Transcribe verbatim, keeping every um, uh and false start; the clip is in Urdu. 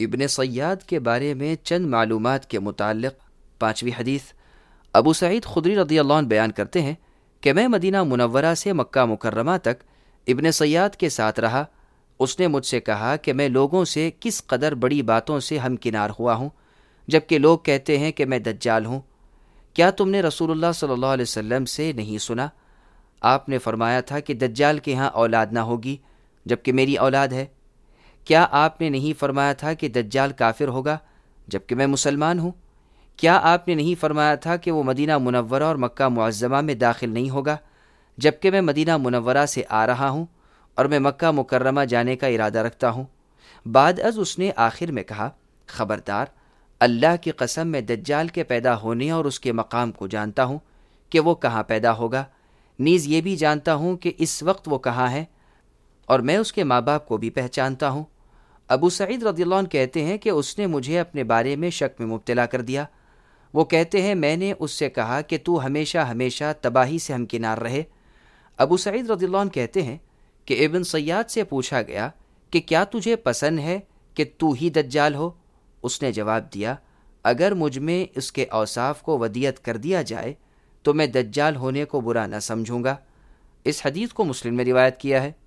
ابن صیاد کے بارے میں چند معلومات کے متعلق پانچویں حدیث۔ ابو سعید خدری رضی اللہ عنہ بیان کرتے ہیں کہ میں مدینہ منورہ سے مکہ مکرمہ تک ابن صیاد کے ساتھ رہا۔ اس نے مجھ سے کہا کہ میں لوگوں سے کس قدر بڑی باتوں سے ہمکنار ہوا ہوں، جبکہ لوگ کہتے ہیں کہ میں دجال ہوں۔ کیا تم نے رسول اللہ صلی اللہ علیہ وسلم سے نہیں سنا؟ آپ نے فرمایا تھا کہ دجال کے ہاں اولاد نہ ہوگی، جبکہ میری اولاد ہے۔ کیا آپ نے نہیں فرمایا تھا کہ دجال کافر ہوگا، جبکہ میں مسلمان ہوں؟ کیا آپ نے نہیں فرمایا تھا کہ وہ مدینہ منورہ اور مکہ معظمہ میں داخل نہیں ہوگا، جبکہ میں مدینہ منورہ سے آ رہا ہوں اور میں مکہ مکرمہ جانے کا ارادہ رکھتا ہوں؟ بعد از اس نے آخر میں کہا، خبردار، اللہ کی قسم میں دجال کے پیدا ہونے اور اس کے مقام کو جانتا ہوں کہ وہ کہاں پیدا ہوگا، نیز یہ بھی جانتا ہوں کہ اس وقت وہ کہاں ہے، اور میں اس کے ماں باپ کو بھی پہچانتا ہوں۔ ابو سعید رضی اللہ عنہ کہتے ہیں کہ اس نے مجھے اپنے بارے میں شک میں مبتلا کر دیا۔ وہ کہتے ہیں میں نے اس سے کہا کہ تو ہمیشہ ہمیشہ تباہی سے ہمکنار رہے۔ ابو سعید رضی اللہ عنہ کہتے ہیں کہ ابن صیاد سے پوچھا گیا کہ کیا تجھے پسند ہے کہ تو ہی دجال ہو؟ اس نے جواب دیا، اگر مجھ میں اس کے اوصاف کو ودیت کر دیا جائے تو میں دجال ہونے کو برا نہ سمجھوں گا۔ اس حدیث کو مسلم میں روایت کیا ہے۔